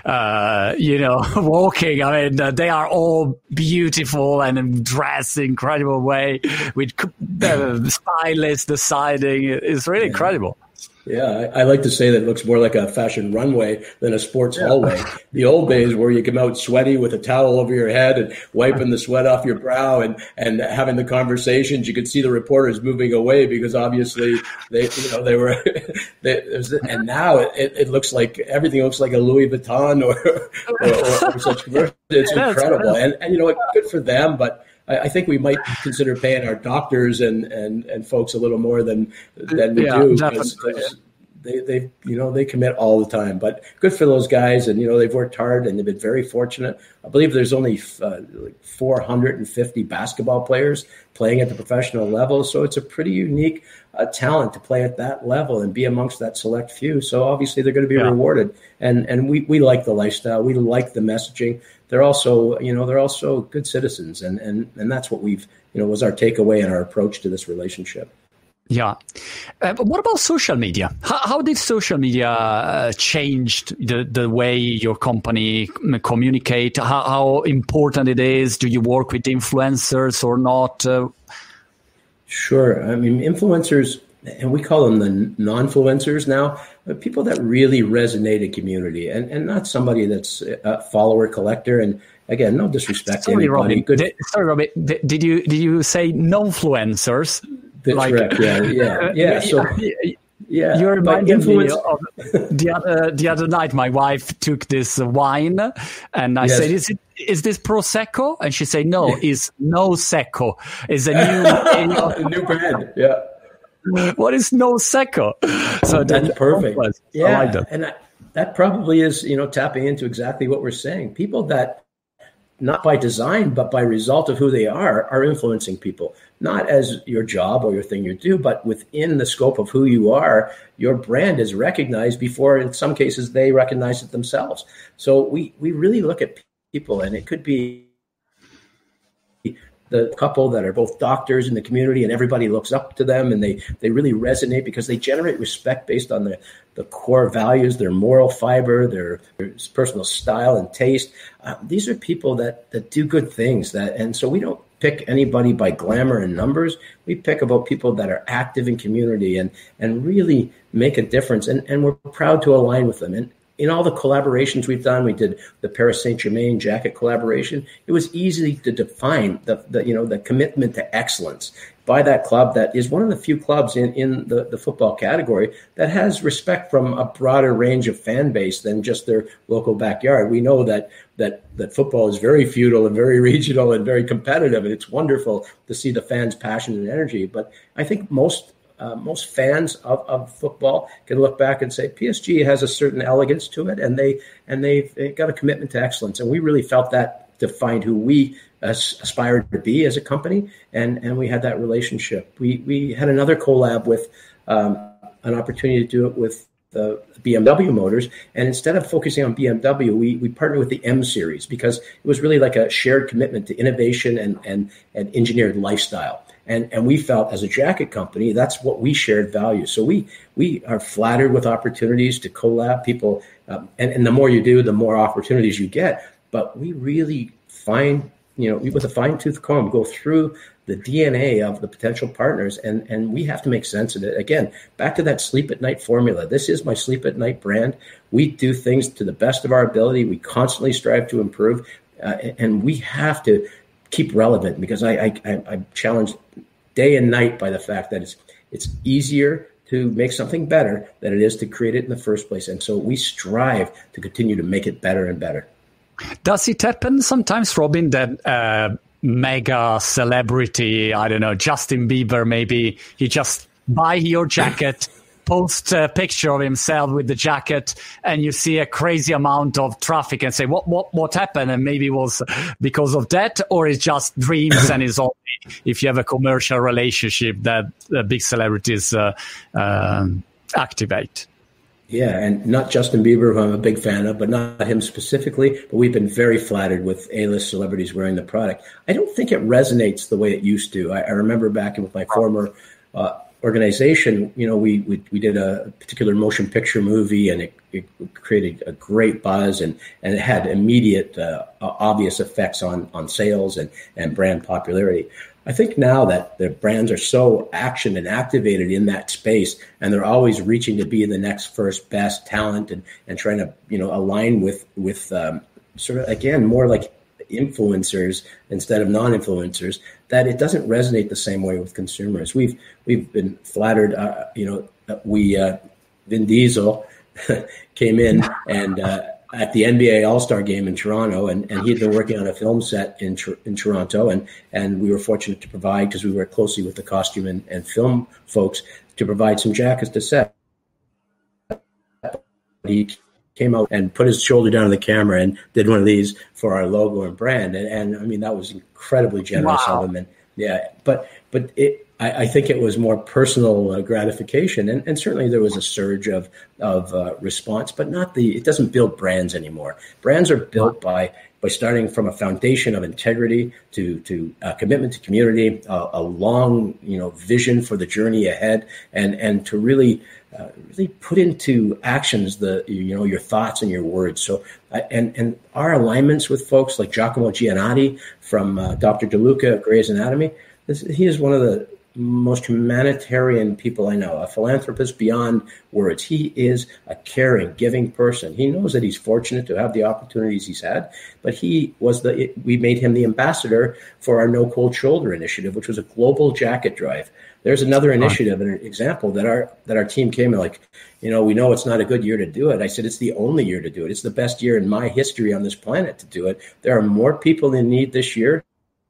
uh, you know, walking. I mean, uh, they are all beautiful and dressed in incredible way with uh, stylists deciding. It's really yeah. incredible. Yeah, I, I like to say that it looks more like a fashion runway than a sports yeah. hallway. The old days where you come out sweaty with a towel over your head and wiping the sweat off your brow and, and having the conversations, you could see the reporters moving away because obviously they, you know, they were, they, and now it, it looks like everything looks like a Louis Vuitton or, or, or, or such commercial. It's incredible. And, and, you know, good for them, but I think we might consider paying our doctors and, and, and folks a little more than than we yeah, do. Definitely. They they you know they commit all the time, but good for those guys, and you know they've worked hard and they've been very fortunate. I believe there's only uh, like four hundred fifty basketball players playing at the professional level, so it's a pretty unique uh, talent to play at that level and be amongst that select few. So obviously they're going to be yeah. rewarded, and and we we like the lifestyle, we like the messaging. They're also, you know, they're also good citizens, and, and, and that's what we've, you know, was our takeaway and our approach to this relationship. Yeah. Uh, but what about social media? How, how did social media uh, change the, the way your company communicate? How, how important it is? Do you work with influencers or not? Uh, sure. I mean, influencers, and we call them the non-fluencers now, people that really resonate in community, and, and not somebody that's a follower collector. And again, no disrespect sorry, to anybody. Robin, Good. Did, sorry, Robin, did, did you did you say non-fluencers? That's like, correct. Yeah, yeah, yeah. So, yeah, you reminded influence- me of the other the other night. My wife took this wine, and I yes. said, "Is it is this Prosecco?" And she said, "No, it's No Secco. It's a new a new brand." Yeah. What is No Secco? So that's that, perfect. Yeah, I like that. And that, that probably is, you know, tapping into exactly what we're saying. People that, not by design, but by result of who they are, are influencing people. Not as your job or your thing you do, but within the scope of who you are, your brand is recognized before, in some cases, they recognize it themselves. So we, we really look at people, and it could be the couple that are both doctors in the community and everybody looks up to them, and they, they really resonate because they generate respect based on the, the core values, their moral fiber, their, their personal style and taste. Uh, these are people that, that do good things. That, and so we don't pick anybody by glamour and numbers. We pick about people that are active in community and, and really make a difference. And, and we're proud to align with them. And in all the collaborations we've done, we did the Paris Saint-Germain jacket collaboration. It was easy to define the, the you know the commitment to excellence by that club that is one of the few clubs in, in the, the football category that has respect from a broader range of fan base than just their local backyard. We know that that that football is very feudal and very regional and very competitive, and it's wonderful to see the fans' passion and energy. But I think most Uh, most fans of, of football can look back and say P S G has a certain elegance to it, and they and they've, they've got a commitment to excellence, and we really felt that defined who we aspired to be as a company, and and we had that relationship. We we had another collab with um, an opportunity to do it with the B M W Motors, and instead of focusing on B M W, we we partnered with the M Series because it was really like a shared commitment to innovation and and and engineered lifestyle. And and we felt as a jacket company, that's what we shared value. So we we are flattered with opportunities to collab. People, um, and, and the more you do, the more opportunities you get. But we really find, you know, with a fine tooth comb, go through the D N A of the potential partners, and and we have to make sense of it. Again, back to that sleep at night formula. This is my sleep at night brand. We do things to the best of our ability. We constantly strive to improve, uh, and we have to keep relevant, because I, I, I'm challenged day and night by the fact that it's it's easier to make something better than it is to create it in the first place. And so we strive to continue to make it better and better. Does it happen sometimes, Robin, that uh, mega celebrity, I don't know, Justin Bieber, maybe he just buy your jacket, post a picture of himself with the jacket, and you see a crazy amount of traffic and say, what what what happened? And maybe it was because of that, or it's just dreams and it's only if you have a commercial relationship that uh, big celebrities uh, uh, activate. Yeah, and not Justin Bieber, who I'm a big fan of, but not him specifically. But we've been very flattered with A-list celebrities wearing the product. I don't think it resonates the way it used to. I, I remember back with my former uh, organization, you know, we, we we did a particular motion picture movie, and it, it created a great buzz, and, and it had immediate, uh, obvious effects on on sales and, and brand popularity. I think now that the brands are so action and activated in that space, and they're always reaching to be the next first best talent, and, and trying to, you know, align with with um, sort of, again, more like influencers instead of non-influencers, that it doesn't resonate the same way with consumers. We've we've been flattered. Uh, you know, we uh, Vin Diesel came in and. Uh, at the N B A All-Star game in Toronto, and, and he'd been working on a film set in in Toronto, and, and we were fortunate to provide, because we worked closely with the costume and, and film folks, to provide some jackets to set. He came out and put his shoulder down on the camera and did one of these for our logo and brand, and, and I mean, that was incredibly generous wow. of him. And yeah, but but it. I think it was more personal uh, gratification, and, and certainly there was a surge of of uh, response, but not the. It doesn't build brands anymore. Brands are built by by starting from a foundation of integrity to to uh, commitment to community, uh, a long you know vision for the journey ahead, and and to really uh, really put into actions the you know your thoughts and your words. So uh, and and our alignments with folks like Giacomo Giannotti from uh, Doctor DeLuca at Grey's Anatomy. This, he is one of the most humanitarian people I know, a philanthropist beyond words. He is a caring, giving person. He knows that he's fortunate to have the opportunities he's had, but he was the, we made him the ambassador for our No Cold Shoulder initiative, which was a global jacket drive. There's another initiative and an example that our, that our team came like, you know, we know it's not a good year to do it. I said, it's the only year to do it. It's the best year in my history on this planet to do it. There are more people in need this year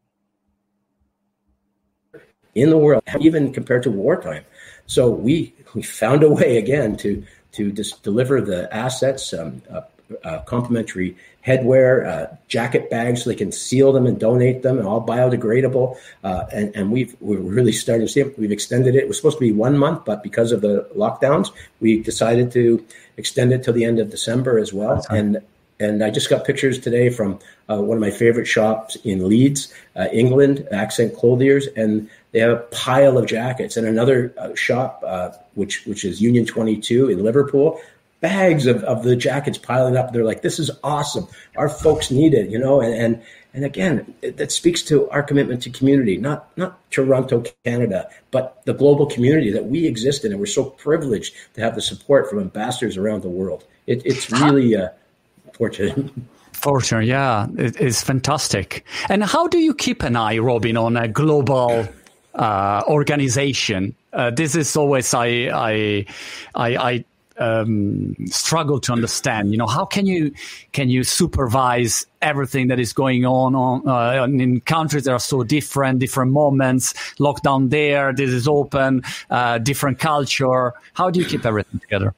in the world, even compared to wartime. So we we found a way again to to just deliver the assets, um, uh, uh, complimentary headwear, uh, jacket bags, so they can seal them and donate them, and all biodegradable. Uh, and and we've we're really starting to see it. We've extended it. It was supposed to be one month, but because of the lockdowns, we decided to extend it till the end of December as well. That's and right. And I just got pictures today from uh, one of my favorite shops in Leeds, uh, England, Accent Clothiers, and they have a pile of jackets. And another uh, shop, uh, which which is Union twenty-two in Liverpool, bags of, of the jackets piling up. They're like, this is awesome. Our folks need it, you know. And and, and again, it, that speaks to our commitment to community, not not Toronto, Canada, but the global community that we exist in. And we're so privileged to have the support from ambassadors around the world. It, it's really uh, fortunate. Fortunate, yeah. It is fantastic. And how do you keep an eye, Robin, on a global uh, organization? Uh, this is always I I I, I um, struggle to understand. You know, how can you can you supervise everything that is going on, on uh, in countries that are so different, different moments, lockdown there, this is open, uh, different culture. How do you keep everything together?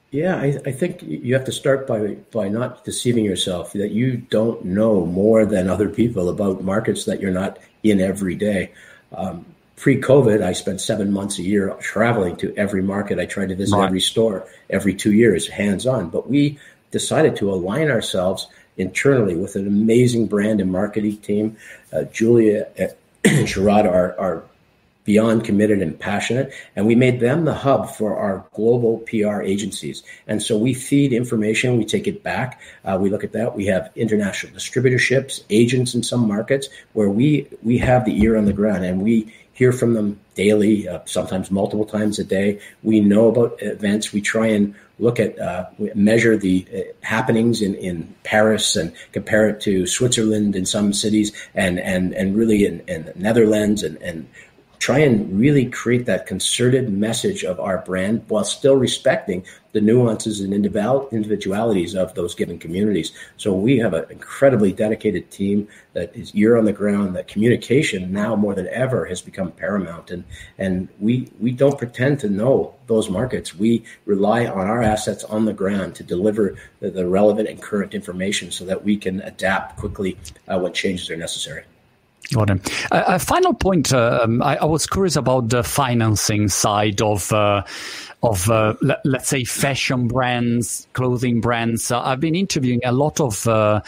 Yeah, I, I think you have to start by by not deceiving yourself that you don't know more than other people about markets that you're not in every day. Um, Pre-COVID, I spent seven months a year traveling to every market. I tried to visit Right. every store every two years, hands-on. But we decided to align ourselves internally with an amazing brand and marketing team. Uh, Julia and Gerard are, are beyond committed and passionate, and we made them the hub for our global P R agencies. And so we feed information, we take it back, uh, we look at that. We have international distributorships, agents in some markets where we we have the ear on the ground, and we hear from them daily, uh, sometimes multiple times a day. We know about events. We try and look at, uh, measure the uh, happenings in, in Paris and compare it to Switzerland in some cities and, and, and really in, in the Netherlands and, and try and really create that concerted message of our brand while still respecting the nuances and individualities of those given communities. So we have an incredibly dedicated team that is ear on the ground. That communication now more than ever has become paramount. And, and we, we don't pretend to know those markets. We rely on our assets on the ground to deliver the, the relevant and current information so that we can adapt quickly uh, when changes are necessary. Got it. Uh, a final point. Uh, um, I, I was curious about the financing side of uh, of uh, let, let's say fashion brands, clothing brands. Uh, I've been interviewing a lot of uh,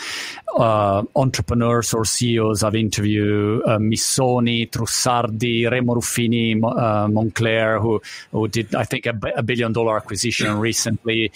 uh, entrepreneurs or C E Os. I've interviewed uh, Missoni, Trussardi, Remo Ruffini, uh, Moncler, who who did I think a, a billion dollar acquisition recently.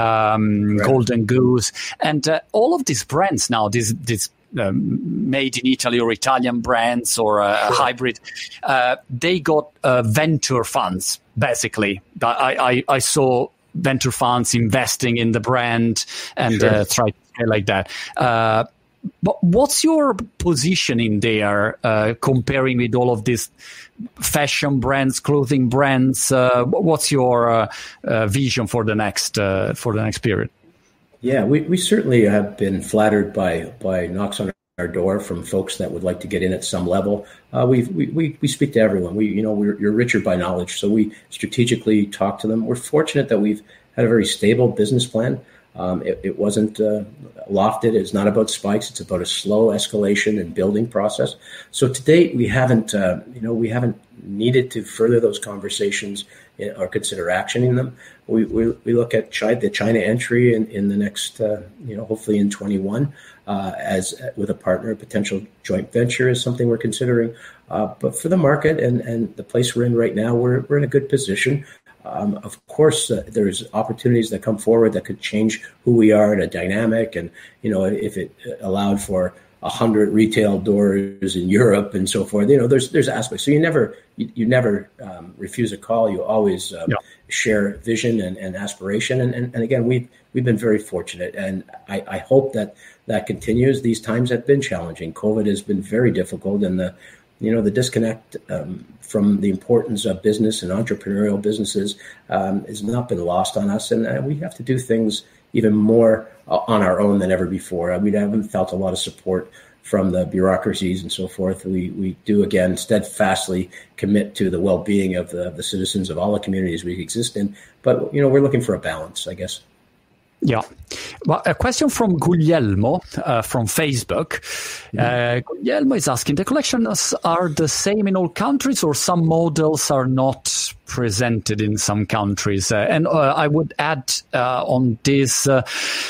Um, right. Golden Goose, and uh, all of these brands now. These these Um, made in Italy or Italian brands or a, a hybrid, uh, they got uh, venture funds, basically. I, I, I saw venture funds investing in the brand and sure. uh, try to scale like that. Uh, but what's your positioning there, uh, comparing with all of these fashion brands, clothing brands? Uh, what's your uh, uh, vision for the next uh, for the next period? Yeah, we, we certainly have been flattered by by knocks on our door from folks that would like to get in at some level. Uh, we we we speak to everyone. We you know we're you're richer by knowledge, so we strategically talk to them. We're fortunate that we've had a very stable business plan. Um, it, it wasn't uh, lofted. It's not about spikes. It's about a slow escalation and building process. So to date, we haven't uh, you know we haven't needed to further those conversations or consider actioning them. We, we we look at China, the China entry in, in the next, uh, you know, hopefully in twenty-one, uh, as with a partner, a potential joint venture is something we're considering. Uh, but for the market and, and the place we're in right now, we're we're in a good position. Um, of course, uh, there's opportunities that come forward that could change who we are in a dynamic, and you know, if it allowed for a hundred retail doors in Europe and so forth, you know, there's there's aspects. So you never you, you never um, refuse a call. You always um, yeah. share vision and, and aspiration. And, and and again, we we've been very fortunate, and I, I hope that that continues. These times have been challenging. COVID has been very difficult, and the you know the disconnect um, from the importance of business and entrepreneurial businesses um, has not been lost on us, and uh, we have to do things even more on our own than ever before. We haven't felt a lot of support from the bureaucracies and so forth. We we do, again, steadfastly commit to the well-being of the, the citizens of all the communities we exist in. But, you know, we're looking for a balance, I guess. Yeah. Well, a question from Guglielmo uh, from Facebook. Mm-hmm. Uh, Guglielmo is asking, the collections are the same in all countries, or some models are not presented in some countries? Uh, and uh, I would add uh, on this, uh,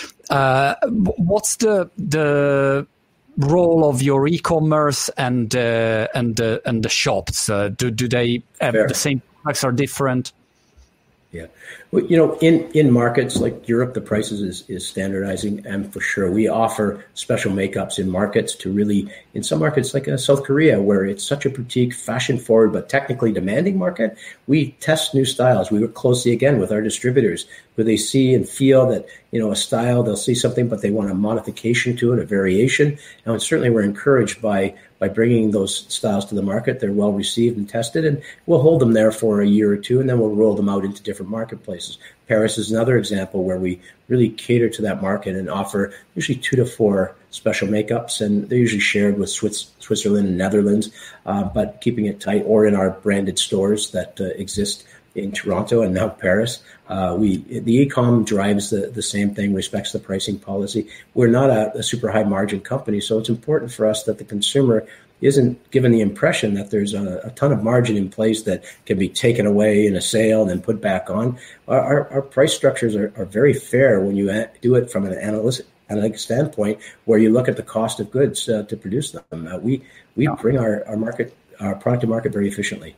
uh, what's the the role of your e-commerce and uh, and uh, and the shops? Uh, do do they have Fair. the same products or different? Yeah. Well, you know, in, in markets like Europe, the prices is, is standardizing. And for sure, we offer special makeups in markets to really, in some markets like uh, South Korea, where it's such a boutique, fashion forward, but technically demanding market, we test new styles. We work closely again with our distributors, where they see and feel that, you know, a style, they'll see something, but they want a modification to it, a variation. And certainly we're encouraged by by bringing those styles to the market. They're well received and tested, and we'll hold them there for a year or two, and then we'll roll them out into different marketplaces. Paris is another example where we really cater to that market and offer usually two to four special makeups, and they're usually shared with Swiss, Switzerland and Netherlands, uh, but keeping it tight, or in our branded stores that uh, exist in Toronto and now Paris. Uh, we the e-com drives the, the same thing, respects the pricing policy. We're not a, a super high margin company, so it's important for us that the consumer isn't given the impression that there's a, a ton of margin in place that can be taken away in a sale and then put back on. Our, our, our price structures are, are very fair when you do it from an analytic, analytic standpoint, where you look at the cost of goods uh, to produce them. Uh, we we bring our, our market our product to market very efficiently.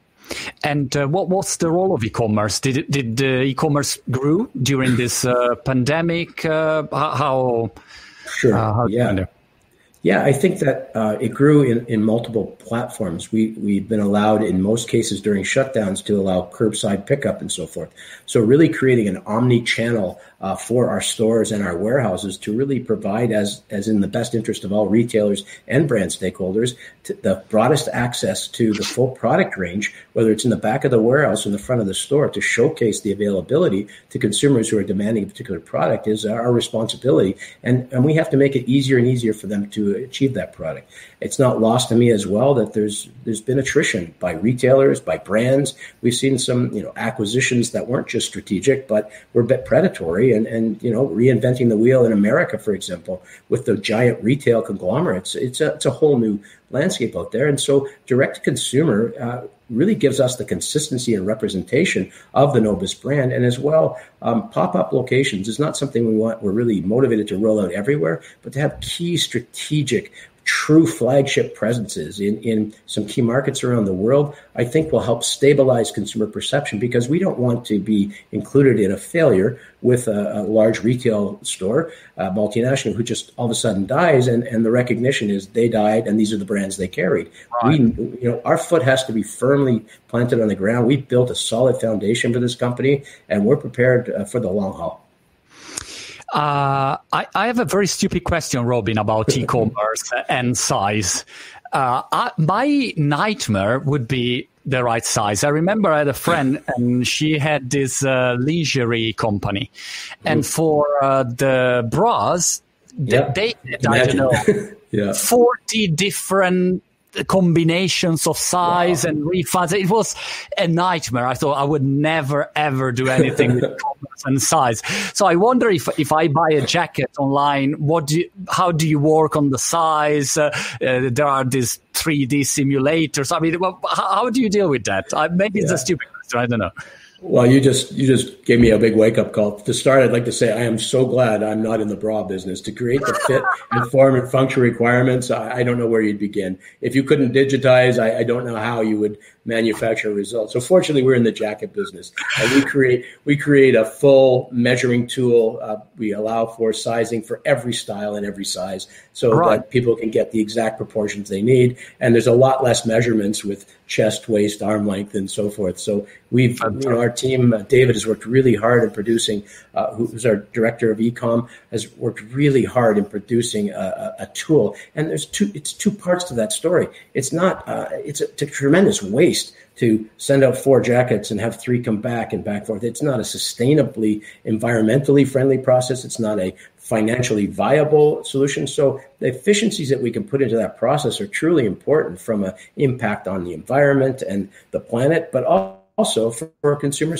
And uh, what what's the role of e-commerce? Did it, did uh, e-commerce grew during this uh, pandemic? Uh, how? Sure. Uh, how yeah. Yeah, I think that uh, it grew in, in multiple platforms. We, we've been allowed in most cases during shutdowns to allow curbside pickup and so forth. So really creating an omni-channel uh, for our stores and our warehouses to really provide, as, as in the best interest of all retailers and brand stakeholders, to the broadest access to the full product range, whether it's in the back of the warehouse or in the front of the store, to showcase the availability to consumers who are demanding a particular product is our responsibility. And, and we have to make it easier and easier for them to achieve that product. It's not lost to me as well that there's there's been attrition by retailers, by brands. We've seen some, you know, acquisitions that weren't just strategic, but were a bit predatory and, and you know, reinventing the wheel in America, for example, with the giant retail conglomerates. It's a, it's a whole new landscape out there. And so direct to consumer uh, really gives us the consistency and representation of the Nobis brand. And as well, um, pop-up locations is not something we want. We're really motivated to roll out everywhere, but to have key strategic, true flagship presences in, in some key markets around the world, I think will help stabilize consumer perception, because we don't want to be included in a failure with a, a large retail store, a multinational, who just all of a sudden dies, and, and the recognition is they died and these are the brands they carried. Right. We, you know, our foot has to be firmly planted on the ground. We've built a solid foundation for this company, and we're prepared uh, for the long haul. Uh, I, I have a very stupid question, Robin, about e-commerce and size. Uh, I, my nightmare would be the right size. I remember I had a friend, and she had this uh, lingerie company. And mm. for uh, the bras, yeah. they, they had, I don't know, yeah. forty different combinations of size wow. and refunds. It was a nightmare. I thought I would never, ever do anything with commerce and size. So I wonder if if I buy a jacket online, what do you, how do you work on the size? Uh, uh, there are these three D simulators. I mean, well, how, how do you deal with that? Uh, maybe yeah. it's a stupid question. I don't know. Well, you just you just gave me a big wake-up call. To start, I'd like to say I am so glad I'm not in the bra business. To create the fit and form and function requirements, I, I don't know where you'd begin. If you couldn't digitize, I, I don't know how you would manufacture results. So fortunately, we're in the jacket business. And we create we create a full measuring tool. Uh, we allow for sizing for every style and every size, so right. that people can get the exact proportions they need. And there's a lot less measurements with chest, waist, arm length, and so forth. So we've, you know, our team, uh, David has worked really hard in producing, uh, who's our director of e-com, has worked really hard in producing a, a, a tool. And there's two, it's two parts to that story. It's not, uh, it's a, it's a tremendous waste to send out four jackets and have three come back and back forth. It's not a sustainably, environmentally friendly process. It's not a financially viable solution. So the efficiencies that we can put into that process are truly important from an impact on the environment and the planet, but also for, for consumer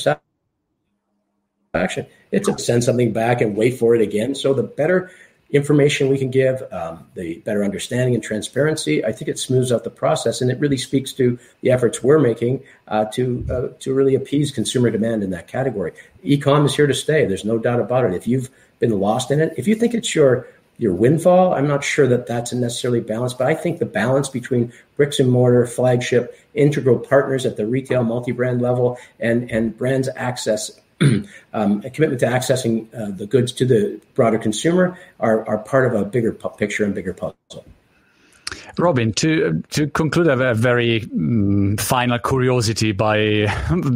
satisfaction. It's to send something back and wait for it again. So the better information we can give, um, the better understanding and transparency, I think it smooths out the process, and it really speaks to the efforts we're making uh, to uh, to really appease consumer demand in that category. E-com is here to stay. There's no doubt about it. If you've been lost in it, if you think it's your your windfall, I'm not sure that that's necessarily balanced, but I think the balance between bricks and mortar, flagship, integral partners at the retail multi-brand level, and and brands access, um, a commitment to accessing uh, the goods to the broader consumer are, are part of a bigger picture and bigger puzzle. Robin, to to conclude, a very um, final curiosity. By,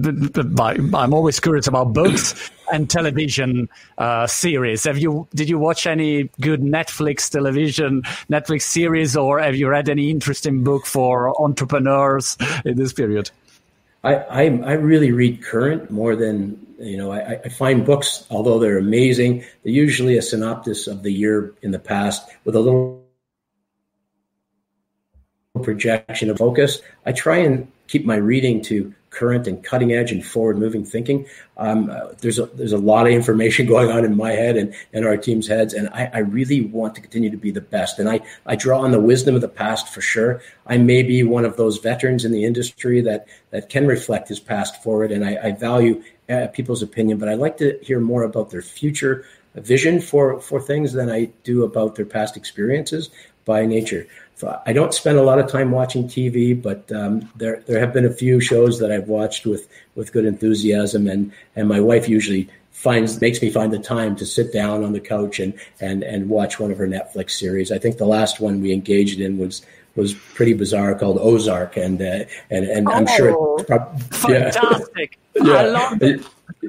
by I'm always curious about books and television uh, series. Have you did you watch any good Netflix television Netflix series, or have you read any interesting book for entrepreneurs in this period? I I, I really read current more than you know. I, I find books, although they're amazing, they're usually a synopsis of the year in the past with a little projection of focus. I try and keep my reading to current and cutting edge and forward moving thinking. Um, uh, there's a there's a lot of information going on in my head and, and our team's heads, and I, I really want to continue to be the best. And I, I draw on the wisdom of the past for sure. I may be one of those veterans in the industry that, that can reflect his past forward, and I, I value uh, people's opinion, but I like to hear more about their future vision for, for things than I do about their past experiences by nature. I don't spend a lot of time watching T V, but um, there there have been a few shows that I've watched with, with good enthusiasm, and, and my wife usually finds makes me find the time to sit down on the couch and, and, and watch one of her Netflix series. I think the last one we engaged in was was pretty bizarre, called Ozark, and uh, and and I'm oh, sure it's prob- fantastic. Yeah. yeah. I love it.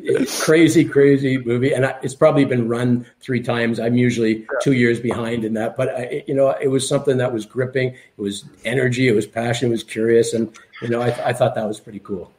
Crazy, crazy movie, and it's probably been run three times. I'm usually two years behind in that, but I, you know, it was something that was gripping. It was energy, it was passion, it was curious, and you know, I, I thought that was pretty cool.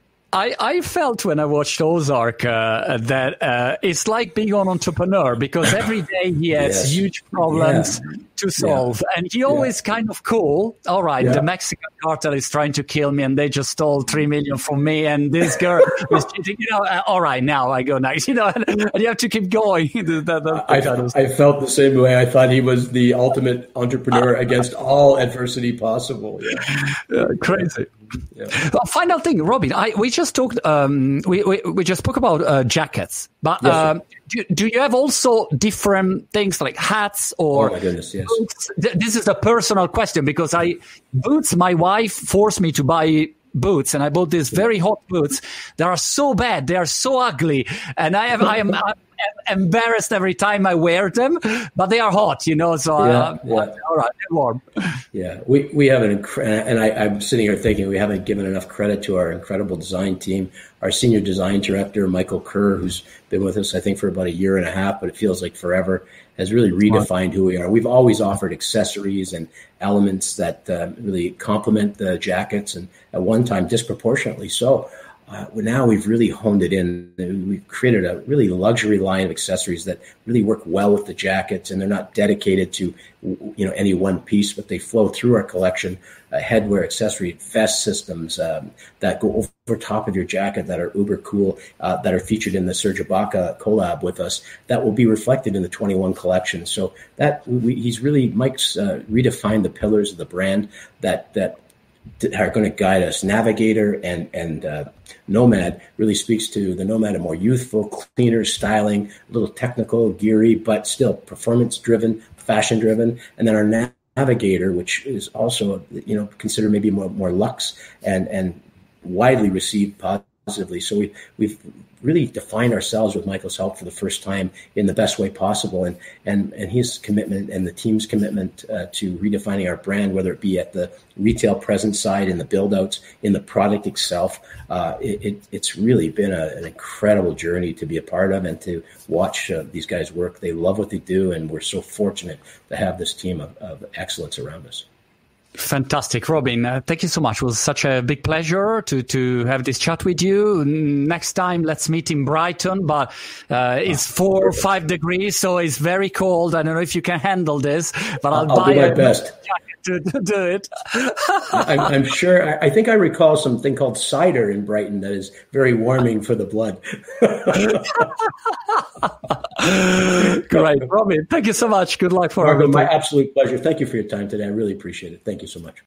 I, I felt when I watched Ozark uh, that uh, it's like being an entrepreneur, because every day he has yes. huge problems yeah. to solve. Yeah. And he always yeah. kind of cool. All right, yeah. the Mexican cartel is trying to kill me and they just stole three million from me. And this girl is cheating. You know, uh, all right, now I go next. You know, and, and you have to keep going. that, that, that I, kind of I felt the same way. I thought he was the ultimate entrepreneur against all adversity possible. Yeah, yeah crazy. Yeah. Well, final thing, Robin. I we just talked. Um, we, we we just spoke about uh, jackets, but yes, um, do, do you have also different things like hats or? Oh my goodness, yes. Boots? This is a personal question because I boots. My wife forced me to buy boots, and I bought these very hot boots. They are so bad. They are so ugly, and I have I am. I'm embarrassed every time I wear them, but they are hot, you know. So yeah, uh, yeah. all right, they're warm. Yeah, we we have an incre- and I, I'm sitting here thinking we haven't given enough credit to our incredible design team. Our senior design director, Michael Kerr, who's been with us I think for about a year and a half, but it feels like forever, has really redefined who we are. We've always offered accessories and elements that uh, really complement the jackets, and at one time disproportionately so. Uh, now we've really honed it in. We've created a really luxury line of accessories that really work well with the jackets, and they're not dedicated to, you know, any one piece, but they flow through our collection. Uh, headwear, accessory, vest systems um, that go over top of your jacket that are uber cool, uh, that are featured in the Serge Ibaka collab with us, that will be reflected in the twenty-one collection. So that we, he's really, Mike's uh, redefined the pillars of the brand that that. are going to guide us. Navigator and and uh, Nomad really speaks to the Nomad, a more youthful, cleaner styling, a little technical, geary, but still performance-driven, fashion-driven. And then our Navigator, which is also, you know, considered maybe more more luxe and and widely received positively. So we we've really defined ourselves with Michael's help for the first time in the best way possible, and and and his commitment and the team's commitment uh, to redefining our brand, whether it be at the retail presence side, in the build outs, in the product itself. Uh, it, it, it's really been a, an incredible journey to be a part of and to watch uh, these guys work. They love what they do, and we're so fortunate to have this team of, of excellence around us. Fantastic, Robin. Uh, thank you so much. It was such a big pleasure to, to have this chat with you. Next time, let's meet in Brighton, but uh, it's four or five degrees, so it's very cold. I don't know if you can handle this, but I'll, I'll buy do my a best to, to do it. I'm, I'm sure. I think I recall something called cider in Brighton that is very warming for the blood. Great, Robin. Thank you so much. Good luck for Margo, everything. My absolute pleasure. Thank you for your time today. I really appreciate it. Thank you so much.